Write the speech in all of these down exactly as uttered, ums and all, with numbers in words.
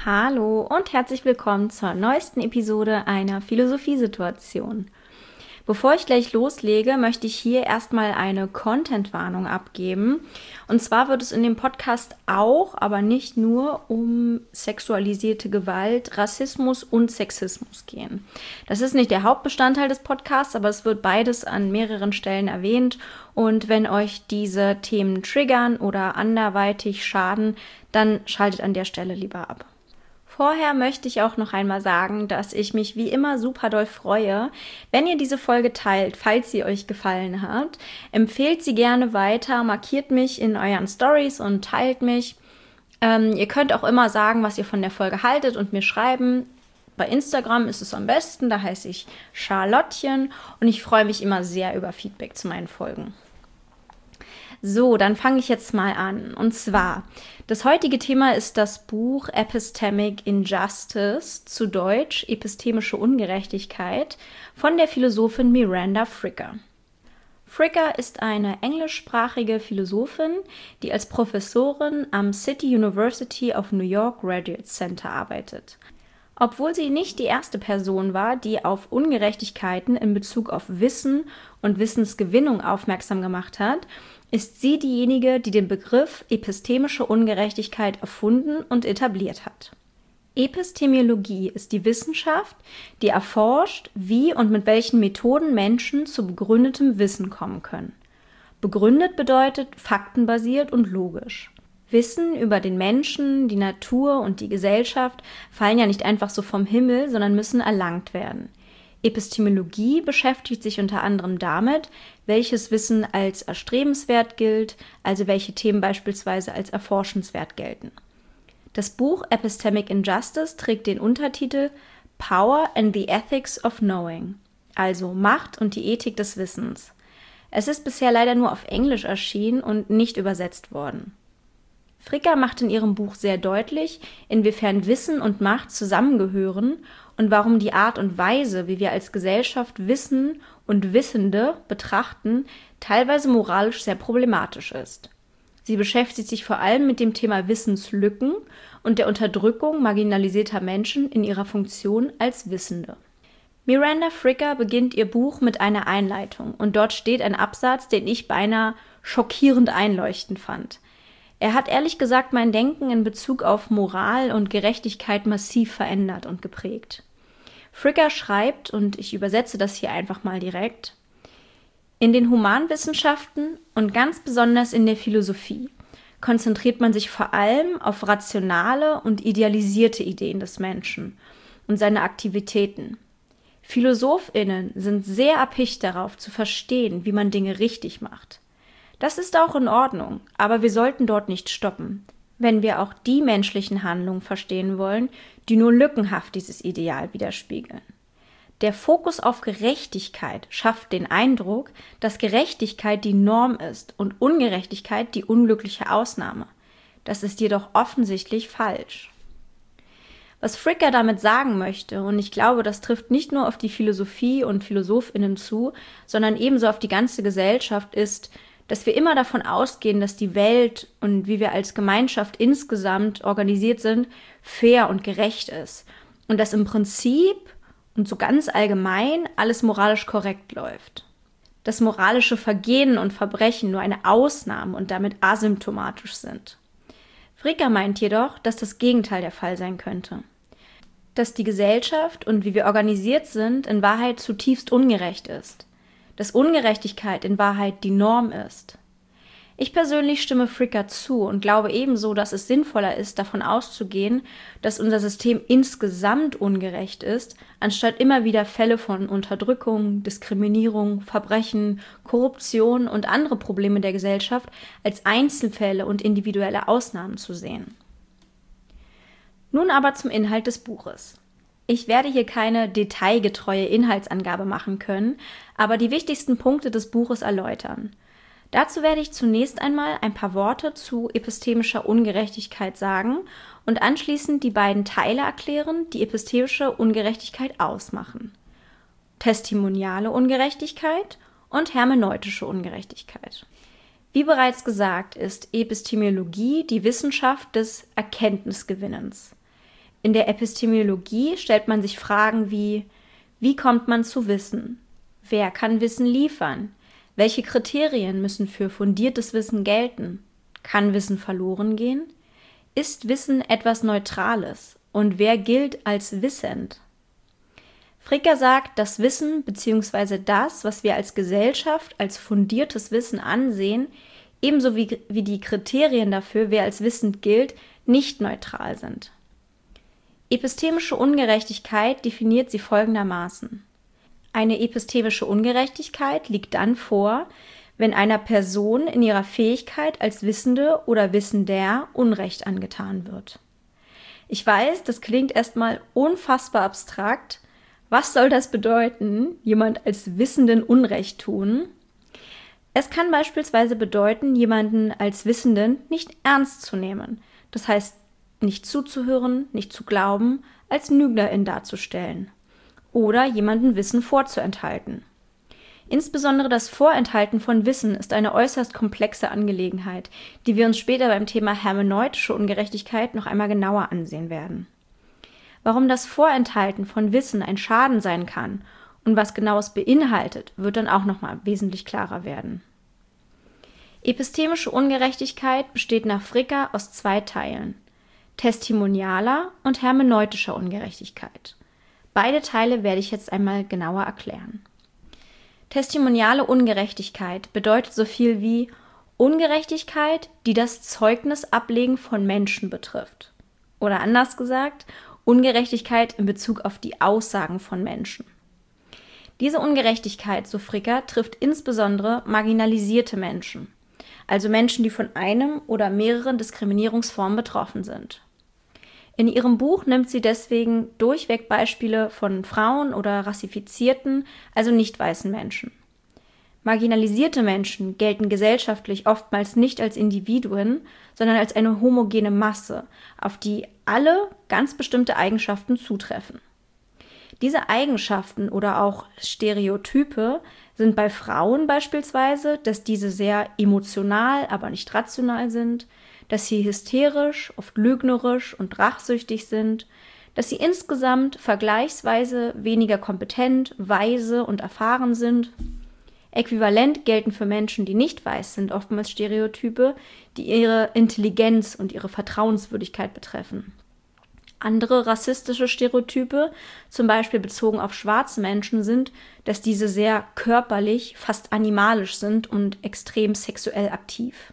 Hallo und herzlich willkommen zur neuesten Episode einer Philosophiesituation. Bevor ich gleich loslege, möchte ich hier erstmal eine Content-Warnung abgeben. Und zwar wird es in dem Podcast auch, aber nicht nur, um sexualisierte Gewalt, Rassismus und Sexismus gehen. Das ist nicht der Hauptbestandteil des Podcasts, aber es wird beides an mehreren Stellen erwähnt. Und wenn euch diese Themen triggern oder anderweitig schaden, dann schaltet an der Stelle lieber ab. Vorher möchte ich auch noch einmal sagen, dass ich mich wie immer super doll freue, wenn ihr diese Folge teilt, falls sie euch gefallen hat. Empfehlt sie gerne weiter, markiert mich in euren Stories und teilt mich. Ähm, ihr könnt auch immer sagen, was ihr von der Folge haltet und mir schreiben. Bei Instagram ist es am besten, da heiße ich Charlottchen und ich freue mich immer sehr über Feedback zu meinen Folgen. So, dann fange ich jetzt mal an. Und zwar, das heutige Thema ist das Buch Epistemic Injustice, zu Deutsch Epistemische Ungerechtigkeit, von der Philosophin Miranda Fricker. Fricker ist eine englischsprachige Philosophin, die als Professorin am City University of New York Graduate Center arbeitet. Obwohl sie nicht die erste Person war, die auf Ungerechtigkeiten in Bezug auf Wissen und Wissensgewinnung aufmerksam gemacht hat, ist sie diejenige, die den Begriff epistemische Ungerechtigkeit erfunden und etabliert hat. Epistemologie ist die Wissenschaft, die erforscht, wie und mit welchen Methoden Menschen zu begründetem Wissen kommen können. Begründet bedeutet faktenbasiert und logisch. Wissen über den Menschen, die Natur und die Gesellschaft fallen ja nicht einfach so vom Himmel, sondern müssen erlangt werden. Epistemologie beschäftigt sich unter anderem damit, welches Wissen als erstrebenswert gilt, also welche Themen beispielsweise als erforschenswert gelten. Das Buch Epistemic Injustice trägt den Untertitel Power and the Ethics of Knowing, also Macht und die Ethik des Wissens. Es ist bisher leider nur auf Englisch erschienen und nicht übersetzt worden. Fricker macht in ihrem Buch sehr deutlich, inwiefern Wissen und Macht zusammengehören und warum die Art und Weise, wie wir als Gesellschaft Wissen und Wissende betrachten, teilweise moralisch sehr problematisch ist. Sie beschäftigt sich vor allem mit dem Thema Wissenslücken und der Unterdrückung marginalisierter Menschen in ihrer Funktion als Wissende. Miranda Fricker beginnt ihr Buch mit einer Einleitung und dort steht ein Absatz, den ich beinahe schockierend einleuchtend fand. Er hat ehrlich gesagt mein Denken in Bezug auf Moral und Gerechtigkeit massiv verändert und geprägt. Fricker schreibt, und ich übersetze das hier einfach mal direkt: In den Humanwissenschaften und ganz besonders in der Philosophie konzentriert man sich vor allem auf rationale und idealisierte Ideen des Menschen und seine Aktivitäten. PhilosophInnen sind sehr erpicht darauf, zu verstehen, wie man Dinge richtig macht. Das ist auch in Ordnung, aber wir sollten dort nicht stoppen, wenn wir auch die menschlichen Handlungen verstehen wollen, die nur lückenhaft dieses Ideal widerspiegeln. Der Fokus auf Gerechtigkeit schafft den Eindruck, dass Gerechtigkeit die Norm ist und Ungerechtigkeit die unglückliche Ausnahme. Das ist jedoch offensichtlich falsch. Was Fricker damit sagen möchte, und ich glaube, das trifft nicht nur auf die Philosophie und PhilosophInnen zu, sondern ebenso auf die ganze Gesellschaft, ist, dass wir immer davon ausgehen, dass die Welt und wie wir als Gemeinschaft insgesamt organisiert sind, fair und gerecht ist und dass im Prinzip und so ganz allgemein alles moralisch korrekt läuft. Dass moralische Vergehen und Verbrechen nur eine Ausnahme und damit asymptomatisch sind. Fricker meint jedoch, dass das Gegenteil der Fall sein könnte. Dass die Gesellschaft und wie wir organisiert sind, in Wahrheit zutiefst ungerecht ist. Dass Ungerechtigkeit in Wahrheit die Norm ist. Ich persönlich stimme Fricker zu und glaube ebenso, dass es sinnvoller ist, davon auszugehen, dass unser System insgesamt ungerecht ist, anstatt immer wieder Fälle von Unterdrückung, Diskriminierung, Verbrechen, Korruption und andere Probleme der Gesellschaft als Einzelfälle und individuelle Ausnahmen zu sehen. Nun aber zum Inhalt des Buches. Ich werde hier keine detailgetreue Inhaltsangabe machen können, aber die wichtigsten Punkte des Buches erläutern. Dazu werde ich zunächst einmal ein paar Worte zu epistemischer Ungerechtigkeit sagen und anschließend die beiden Teile erklären, die epistemische Ungerechtigkeit ausmachen: testimoniale Ungerechtigkeit und hermeneutische Ungerechtigkeit. Wie bereits gesagt, ist Epistemologie die Wissenschaft des Erkenntnisgewinnens. In der Epistemologie stellt man sich Fragen wie: Wie kommt man zu Wissen? Wer kann Wissen liefern? Welche Kriterien müssen für fundiertes Wissen gelten? Kann Wissen verloren gehen? Ist Wissen etwas Neutrales? Und wer gilt als wissend? Fricker sagt, dass Wissen bzw. das, was wir als Gesellschaft als fundiertes Wissen ansehen, ebenso wie, wie die Kriterien dafür, wer als wissend gilt, nicht neutral sind. Epistemische Ungerechtigkeit definiert sie folgendermaßen: Eine epistemische Ungerechtigkeit liegt dann vor, wenn einer Person in ihrer Fähigkeit als Wissende oder Wissender Unrecht angetan wird. Ich weiß, das klingt erstmal unfassbar abstrakt. Was soll das bedeuten, jemand als Wissenden Unrecht tun? Es kann beispielsweise bedeuten, jemanden als Wissenden nicht ernst zu nehmen, das heißt, nicht zuzuhören, nicht zu glauben, als Lügnerin darzustellen oder jemanden Wissen vorzuenthalten. Insbesondere das Vorenthalten von Wissen ist eine äußerst komplexe Angelegenheit, die wir uns später beim Thema hermeneutische Ungerechtigkeit noch einmal genauer ansehen werden. Warum das Vorenthalten von Wissen ein Schaden sein kann und was genau es beinhaltet, wird dann auch nochmal wesentlich klarer werden. Epistemische Ungerechtigkeit besteht nach Fricker aus zwei Teilen: testimonialer und hermeneutischer Ungerechtigkeit. Beide Teile werde ich jetzt einmal genauer erklären. Testimoniale Ungerechtigkeit bedeutet so viel wie Ungerechtigkeit, die das Zeugnisablegen von Menschen betrifft. Oder anders gesagt, Ungerechtigkeit in Bezug auf die Aussagen von Menschen. Diese Ungerechtigkeit, so Fricker, trifft insbesondere marginalisierte Menschen, also Menschen, die von einem oder mehreren Diskriminierungsformen betroffen sind. In ihrem Buch nimmt sie deswegen durchweg Beispiele von Frauen oder rassifizierten, also nicht weißen Menschen. Marginalisierte Menschen gelten gesellschaftlich oftmals nicht als Individuen, sondern als eine homogene Masse, auf die alle ganz bestimmte Eigenschaften zutreffen. Diese Eigenschaften oder auch Stereotype sind bei Frauen beispielsweise, dass diese sehr emotional, aber nicht rational sind, dass sie hysterisch, oft lügnerisch und rachsüchtig sind, dass sie insgesamt vergleichsweise weniger kompetent, weise und erfahren sind. Äquivalent gelten für Menschen, die nicht weiß sind, oftmals Stereotype, die ihre Intelligenz und ihre Vertrauenswürdigkeit betreffen. Andere rassistische Stereotype, zum Beispiel bezogen auf schwarze Menschen, sind, dass diese sehr körperlich, fast animalisch sind und extrem sexuell aktiv.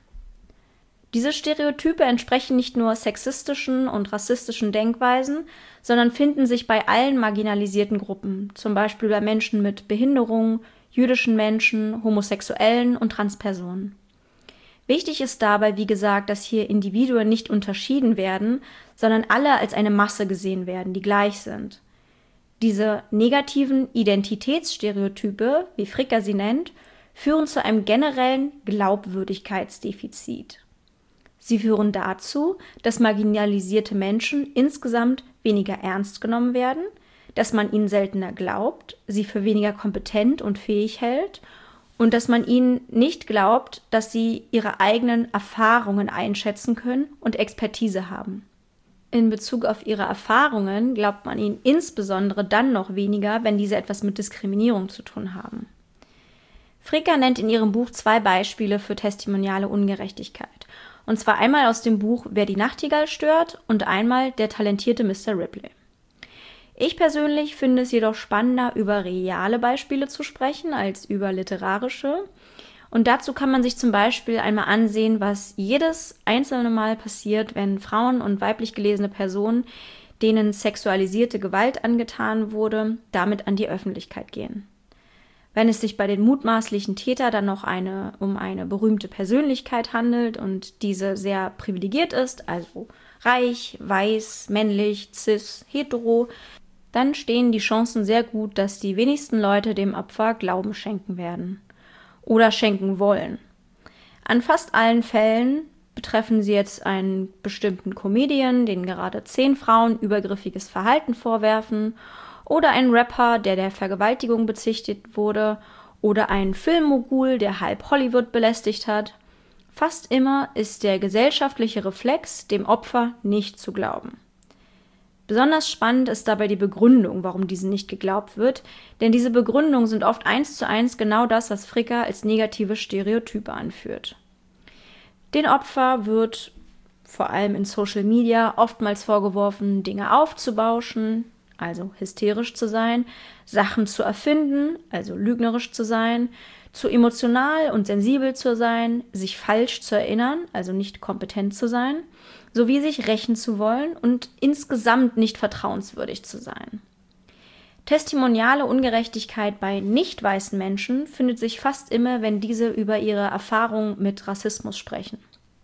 Diese Stereotype entsprechen nicht nur sexistischen und rassistischen Denkweisen, sondern finden sich bei allen marginalisierten Gruppen, zum Beispiel bei Menschen mit Behinderung, jüdischen Menschen, Homosexuellen und Transpersonen. Wichtig ist dabei, wie gesagt, dass hier Individuen nicht unterschieden werden, sondern alle als eine Masse gesehen werden, die gleich sind. Diese negativen Identitätsstereotype, wie Fricker sie nennt, führen zu einem generellen Glaubwürdigkeitsdefizit. Sie führen dazu, dass marginalisierte Menschen insgesamt weniger ernst genommen werden, dass man ihnen seltener glaubt, sie für weniger kompetent und fähig hält und dass man ihnen nicht glaubt, dass sie ihre eigenen Erfahrungen einschätzen können und Expertise haben. In Bezug auf ihre Erfahrungen glaubt man ihnen insbesondere dann noch weniger, wenn diese etwas mit Diskriminierung zu tun haben. Fricker nennt in ihrem Buch zwei Beispiele für testimoniale Ungerechtigkeit. Und zwar einmal aus dem Buch Wer die Nachtigall stört und einmal Der talentierte Mister Ripley. Ich persönlich finde es jedoch spannender, über reale Beispiele zu sprechen, als über literarische. Und dazu kann man sich zum Beispiel einmal ansehen, was jedes einzelne Mal passiert, wenn Frauen und weiblich gelesene Personen, denen sexualisierte Gewalt angetan wurde, damit an die Öffentlichkeit gehen. Wenn es sich bei den mutmaßlichen Tätern dann noch eine, um eine berühmte Persönlichkeit handelt und diese sehr privilegiert ist, also reich, weiß, männlich, cis, hetero, dann stehen die Chancen sehr gut, dass die wenigsten Leute dem Opfer Glauben schenken werden oder schenken wollen. An fast allen Fällen betreffen sie jetzt einen bestimmten Comedian, den gerade zehn Frauen übergriffiges Verhalten vorwerfen, oder einen Rapper, der der Vergewaltigung bezichtigt wurde, oder einen Filmmogul, der halb Hollywood belästigt hat. Fast immer ist der gesellschaftliche Reflex, dem Opfer nicht zu glauben. Besonders spannend ist dabei die Begründung, warum diesen nicht geglaubt wird, denn diese Begründungen sind oft eins zu eins genau das, was Fricker als negative Stereotype anführt. Den Opfer wird vor allem in Social Media oftmals vorgeworfen, Dinge aufzubauschen, also hysterisch zu sein, Sachen zu erfinden, also lügnerisch zu sein, zu emotional und sensibel zu sein, sich falsch zu erinnern, also nicht kompetent zu sein, sowie sich rächen zu wollen und insgesamt nicht vertrauenswürdig zu sein. Testimoniale Ungerechtigkeit bei nicht weißen Menschen findet sich fast immer, wenn diese über ihre Erfahrung mit Rassismus sprechen.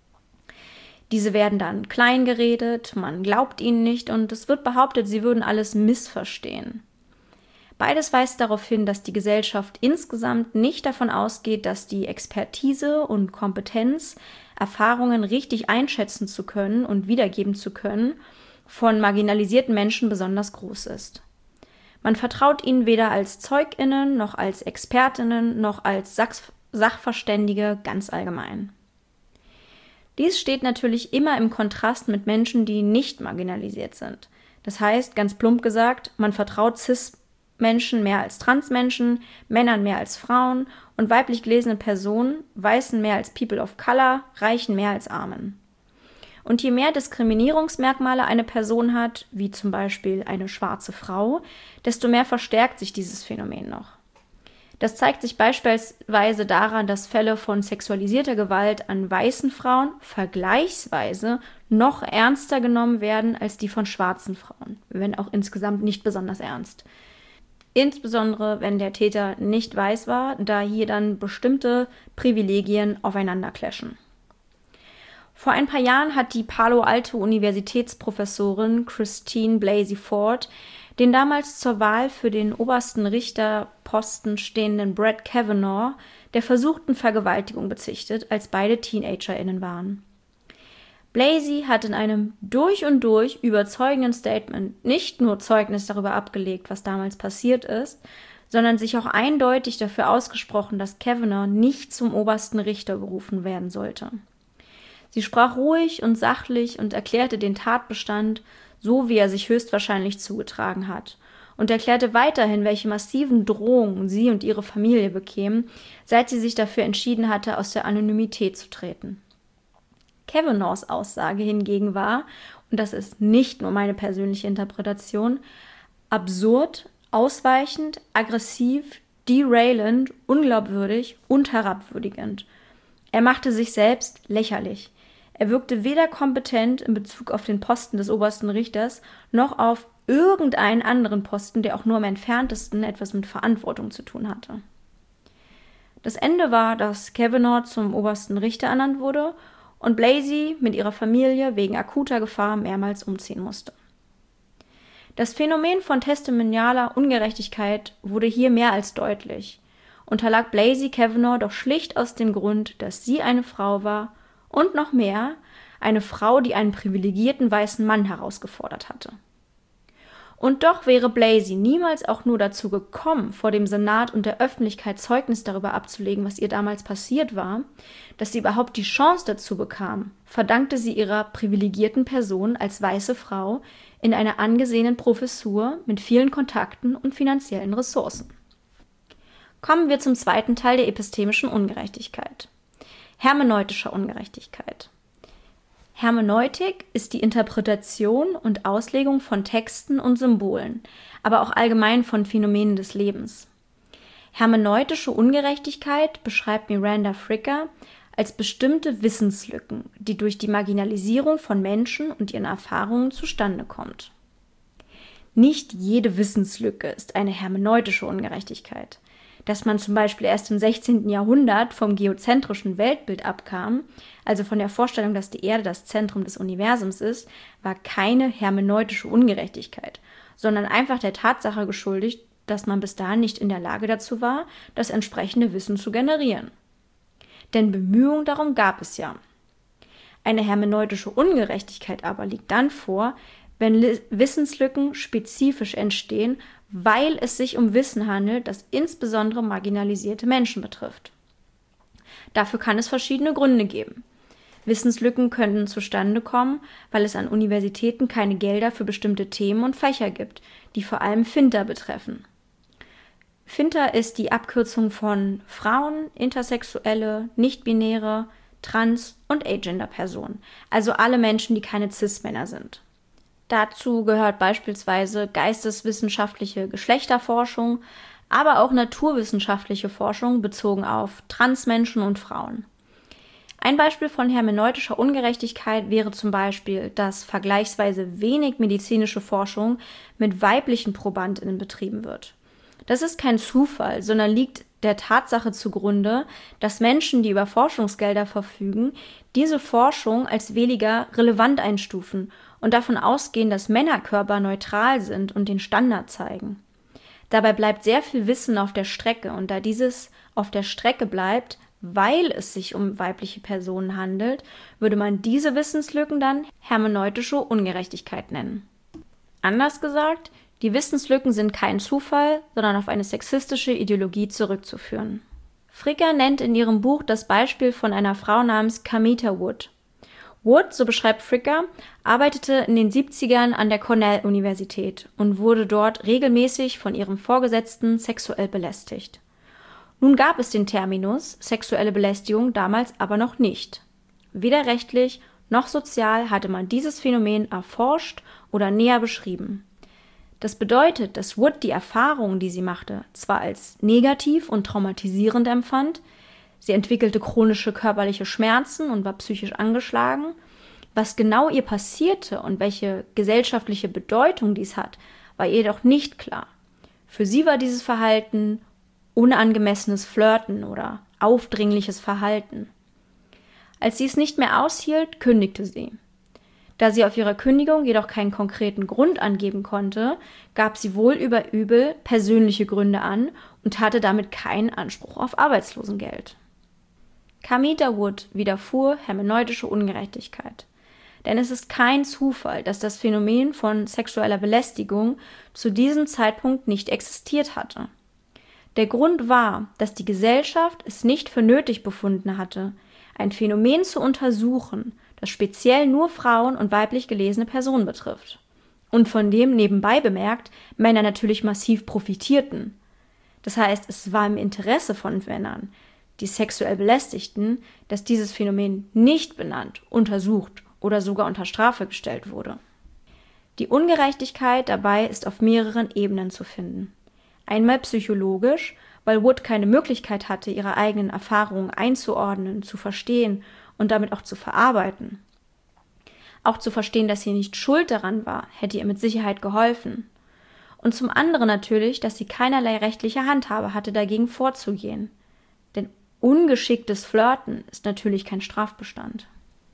Diese werden dann klein geredet, man glaubt ihnen nicht und es wird behauptet, sie würden alles missverstehen. Beides weist darauf hin, dass die Gesellschaft insgesamt nicht davon ausgeht, dass die Expertise und Kompetenz, Erfahrungen richtig einschätzen zu können und wiedergeben zu können, von marginalisierten Menschen besonders groß ist. Man vertraut ihnen weder als ZeugInnen, noch als ExpertInnen, noch als Sach- Sachverständige ganz allgemein. Dies steht natürlich immer im Kontrast mit Menschen, die nicht marginalisiert sind. Das heißt, ganz plump gesagt, man vertraut Cis-Menschen mehr als Trans-Menschen, Männern mehr als Frauen und weiblich gelesenen Personen, Weißen mehr als People of Color, Reichen mehr als Armen. Und je mehr Diskriminierungsmerkmale eine Person hat, wie zum Beispiel eine schwarze Frau, desto mehr verstärkt sich dieses Phänomen noch. Das zeigt sich beispielsweise daran, dass Fälle von sexualisierter Gewalt an weißen Frauen vergleichsweise noch ernster genommen werden als die von schwarzen Frauen, wenn auch insgesamt nicht besonders ernst. Insbesondere, wenn der Täter nicht weiß war, da hier dann bestimmte Privilegien aufeinander clashen. Vor ein paar Jahren hat die Palo Alto Universitätsprofessorin Christine Blasey Ford den damals zur Wahl für den obersten Richterposten stehenden Brett Kavanaugh der versuchten Vergewaltigung bezichtet, als beide TeenagerInnen waren. Blasey hat in einem durch und durch überzeugenden Statement nicht nur Zeugnis darüber abgelegt, was damals passiert ist, sondern sich auch eindeutig dafür ausgesprochen, dass Kavanaugh nicht zum obersten Richter berufen werden sollte. Sie sprach ruhig und sachlich und erklärte den Tatbestand, so wie er sich höchstwahrscheinlich zugetragen hat, und erklärte weiterhin, welche massiven Drohungen sie und ihre Familie bekämen, seit sie sich dafür entschieden hatte, aus der Anonymität zu treten. Kavanaughs Aussage hingegen war, und das ist nicht nur meine persönliche Interpretation, absurd, ausweichend, aggressiv, derailend, unglaubwürdig und herabwürdigend. Er machte sich selbst lächerlich. Er wirkte weder kompetent in Bezug auf den Posten des obersten Richters, noch auf irgendeinen anderen Posten, der auch nur im entferntesten etwas mit Verantwortung zu tun hatte. Das Ende war, dass Kavanaugh zum obersten Richter ernannt wurde und Blasey mit ihrer Familie wegen akuter Gefahr mehrmals umziehen musste. Das Phänomen von testimonialer Ungerechtigkeit wurde hier mehr als deutlich, unterlag Blasey Kavanaugh doch schlicht aus dem Grund, dass sie eine Frau war und noch mehr, eine Frau, die einen privilegierten weißen Mann herausgefordert hatte. Und doch wäre Blasey niemals auch nur dazu gekommen, vor dem Senat und der Öffentlichkeit Zeugnis darüber abzulegen, was ihr damals passiert war, dass sie überhaupt die Chance dazu bekam, verdankte sie ihrer privilegierten Person als weiße Frau in einer angesehenen Professur mit vielen Kontakten und finanziellen Ressourcen. Kommen wir zum zweiten Teil der epistemischen Ungerechtigkeit. Hermeneutischer Ungerechtigkeit. Hermeneutik ist die Interpretation und Auslegung von Texten und Symbolen, aber auch allgemein von Phänomenen des Lebens. Hermeneutische Ungerechtigkeit beschreibt Miranda Fricker als bestimmte Wissenslücken, die durch die Marginalisierung von Menschen und ihren Erfahrungen zustande kommt. Nicht jede Wissenslücke ist eine hermeneutische Ungerechtigkeit. Dass man zum Beispiel erst im sechzehnten Jahrhundert vom geozentrischen Weltbild abkam, also von der Vorstellung, dass die Erde das Zentrum des Universums ist, war keine hermeneutische Ungerechtigkeit, sondern einfach der Tatsache geschuldigt, dass man bis dahin nicht in der Lage dazu war, das entsprechende Wissen zu generieren. Denn Bemühungen darum gab es ja. Eine hermeneutische Ungerechtigkeit aber liegt dann vor, wenn Wissenslücken spezifisch entstehen, weil es sich um Wissen handelt, das insbesondere marginalisierte Menschen betrifft. Dafür kann es verschiedene Gründe geben. Wissenslücken könnten zustande kommen, weil es an Universitäten keine Gelder für bestimmte Themen und Fächer gibt, die vor allem Finter betreffen. Finter ist die Abkürzung von Frauen, Intersexuelle, Nichtbinäre, Trans- und Agender-Personen, also alle Menschen, die keine Cis-Männer sind. Dazu gehört beispielsweise geisteswissenschaftliche Geschlechterforschung, aber auch naturwissenschaftliche Forschung bezogen auf Transmenschen und Frauen. Ein Beispiel von hermeneutischer Ungerechtigkeit wäre zum Beispiel, dass vergleichsweise wenig medizinische Forschung mit weiblichen ProbandInnen betrieben wird. Das ist kein Zufall, sondern liegt der Tatsache zugrunde, dass Menschen, die über Forschungsgelder verfügen, diese Forschung als weniger relevant einstufen und davon ausgehen, dass Männerkörper neutral sind und den Standard zeigen. Dabei bleibt sehr viel Wissen auf der Strecke, und da dieses auf der Strecke bleibt, weil es sich um weibliche Personen handelt, würde man diese Wissenslücken dann hermeneutische Ungerechtigkeit nennen. Anders gesagt, die Wissenslücken sind kein Zufall, sondern auf eine sexistische Ideologie zurückzuführen. Fricker nennt in ihrem Buch das Beispiel von einer Frau namens Kamita Wood. Wood, so beschreibt Fricker, arbeitete in den siebzigern an der Cornell-Universität und wurde dort regelmäßig von ihrem Vorgesetzten sexuell belästigt. Nun gab es den Terminus sexuelle Belästigung damals aber noch nicht. Weder rechtlich noch sozial hatte man dieses Phänomen erforscht oder näher beschrieben. Das bedeutet, dass Wood die Erfahrungen, die sie machte, zwar als negativ und traumatisierend empfand, sie entwickelte chronische körperliche Schmerzen und war psychisch angeschlagen. Was genau ihr passierte und welche gesellschaftliche Bedeutung dies hat, war ihr jedoch nicht klar. Für sie war dieses Verhalten unangemessenes Flirten oder aufdringliches Verhalten. Als sie es nicht mehr aushielt, kündigte sie. Da sie auf ihre Kündigung jedoch keinen konkreten Grund angeben konnte, gab sie wohl über übel persönliche Gründe an und hatte damit keinen Anspruch auf Arbeitslosengeld. Kamita Wood widerfuhr hermeneutische Ungerechtigkeit. Denn es ist kein Zufall, dass das Phänomen von sexueller Belästigung zu diesem Zeitpunkt nicht existiert hatte. Der Grund war, dass die Gesellschaft es nicht für nötig befunden hatte, ein Phänomen zu untersuchen, das speziell nur Frauen und weiblich gelesene Personen betrifft. Und von dem, nebenbei bemerkt, Männer natürlich massiv profitierten. Das heißt, es war im Interesse von Männern, die sexuell Belästigten, dass dieses Phänomen nicht benannt, untersucht oder sogar unter Strafe gestellt wurde. Die Ungerechtigkeit dabei ist auf mehreren Ebenen zu finden. Einmal psychologisch, weil Wood keine Möglichkeit hatte, ihre eigenen Erfahrungen einzuordnen, zu verstehen und damit auch zu verarbeiten. Auch zu verstehen, dass sie nicht schuld daran war, hätte ihr mit Sicherheit geholfen. Und zum anderen natürlich, dass sie keinerlei rechtliche Handhabe hatte, dagegen vorzugehen. Denn ungeschicktes Flirten ist natürlich kein Strafbestand.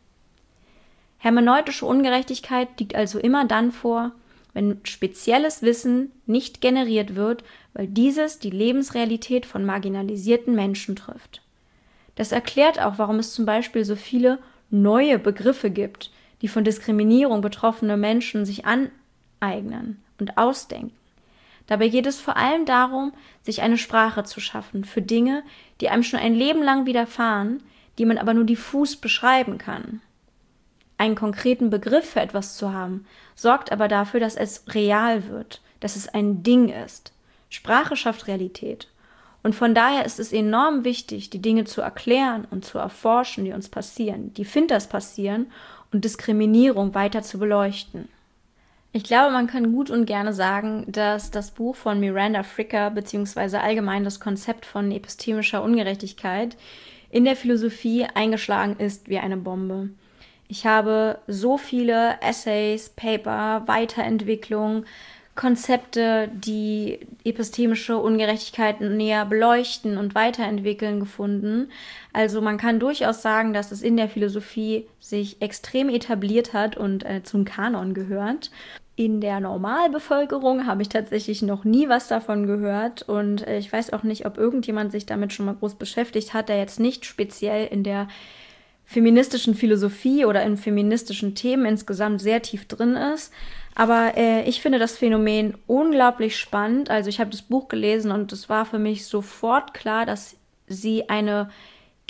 Hermeneutische Ungerechtigkeit liegt also immer dann vor, wenn spezielles Wissen nicht generiert wird, weil dieses die Lebensrealität von marginalisierten Menschen trifft. Das erklärt auch, warum es zum Beispiel so viele neue Begriffe gibt, die von Diskriminierung betroffene Menschen sich aneignen und ausdenken. Dabei geht es vor allem darum, sich eine Sprache zu schaffen für Dinge, die einem schon ein Leben lang widerfahren, die man aber nur diffus beschreiben kann. Einen konkreten Begriff für etwas zu haben, sorgt aber dafür, dass es real wird, dass es ein Ding ist. Sprache schafft Realität. Und von daher ist es enorm wichtig, die Dinge zu erklären und zu erforschen, die uns passieren, die Finters passieren, und Diskriminierung weiter zu beleuchten. Ich glaube, man kann gut und gerne sagen, dass das Buch von Miranda Fricker bzw. allgemein das Konzept von epistemischer Ungerechtigkeit in der Philosophie eingeschlagen ist wie eine Bombe. Ich habe so viele Essays, Paper, Weiterentwicklung, Konzepte, die epistemische Ungerechtigkeiten näher beleuchten und weiterentwickeln, gefunden. Also man kann durchaus sagen, dass es in der Philosophie sich extrem etabliert hat und äh, zum Kanon gehört. In der Normalbevölkerung habe ich tatsächlich noch nie was davon gehört und äh, ich weiß auch nicht, ob irgendjemand sich damit schon mal groß beschäftigt hat, der jetzt nicht speziell in der feministischen Philosophie oder in feministischen Themen insgesamt sehr tief drin ist. Aber äh, ich finde das Phänomen unglaublich spannend. Also ich habe das Buch gelesen und es war für mich sofort klar, dass sie eine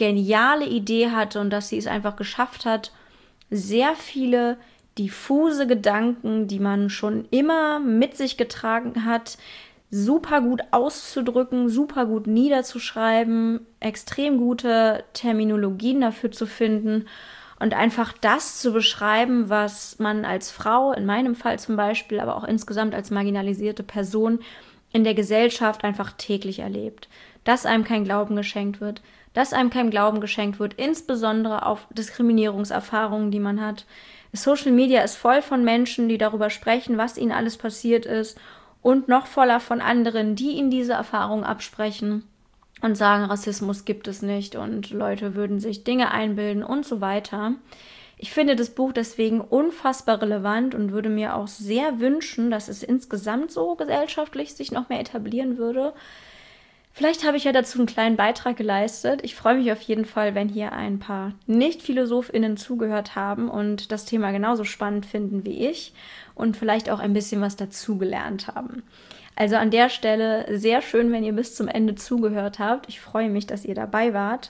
geniale Idee hatte und dass sie es einfach geschafft hat, sehr viele diffuse Gedanken, die man schon immer mit sich getragen hat, super gut auszudrücken, super gut niederzuschreiben, extrem gute Terminologien dafür zu finden und einfach das zu beschreiben, was man als Frau, in meinem Fall zum Beispiel, aber auch insgesamt als marginalisierte Person in der Gesellschaft einfach täglich erlebt. Dass einem kein Glauben geschenkt wird, dass einem kein Glauben geschenkt wird, insbesondere auf Diskriminierungserfahrungen, die man hat. Social Media ist voll von Menschen, die darüber sprechen, was ihnen alles passiert ist, und noch voller von anderen, die ihnen diese Erfahrung absprechen und sagen, Rassismus gibt es nicht und Leute würden sich Dinge einbilden und so weiter. Ich finde das Buch deswegen unfassbar relevant und würde mir auch sehr wünschen, dass es insgesamt so gesellschaftlich sich noch mehr etablieren würde. Vielleicht habe ich ja dazu einen kleinen Beitrag geleistet. Ich freue mich auf jeden Fall, wenn hier ein paar Nicht-PhilosophInnen zugehört haben und das Thema genauso spannend finden wie ich und vielleicht auch ein bisschen was dazugelernt haben. Also an der Stelle sehr schön, wenn ihr bis zum Ende zugehört habt. Ich freue mich, dass ihr dabei wart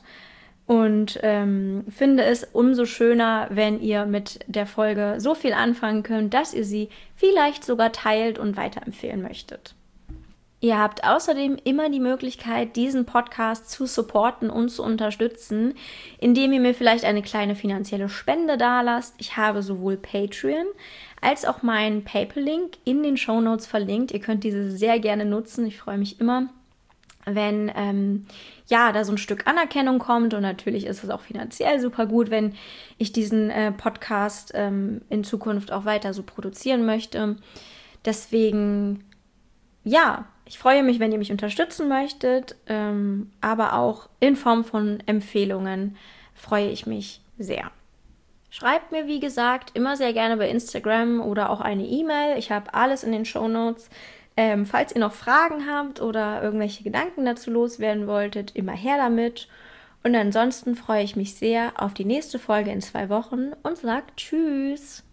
und ähm, finde es umso schöner, wenn ihr mit der Folge so viel anfangen könnt, dass ihr sie vielleicht sogar teilt und weiterempfehlen möchtet. Ihr habt außerdem immer die Möglichkeit, diesen Podcast zu supporten und zu unterstützen, indem ihr mir vielleicht eine kleine finanzielle Spende dalasst. Ich habe sowohl Patreon als auch meinen PayPal-Link in den Shownotes verlinkt. Ihr könnt diese sehr gerne nutzen. Ich freue mich immer, wenn ähm, ja da so ein Stück Anerkennung kommt. Und natürlich ist es auch finanziell super gut, wenn ich diesen äh, Podcast ähm, in Zukunft auch weiter so produzieren möchte. Deswegen, ja, ich freue mich, wenn ihr mich unterstützen möchtet, ähm, aber auch in Form von Empfehlungen freue ich mich sehr. Schreibt mir, wie gesagt, immer sehr gerne bei Instagram oder auch eine E-Mail. Ich habe alles in den Shownotes. Ähm, falls ihr noch Fragen habt oder irgendwelche Gedanken dazu loswerden wolltet, immer her damit. Und ansonsten freue ich mich sehr auf die nächste Folge in zwei Wochen und sage Tschüss.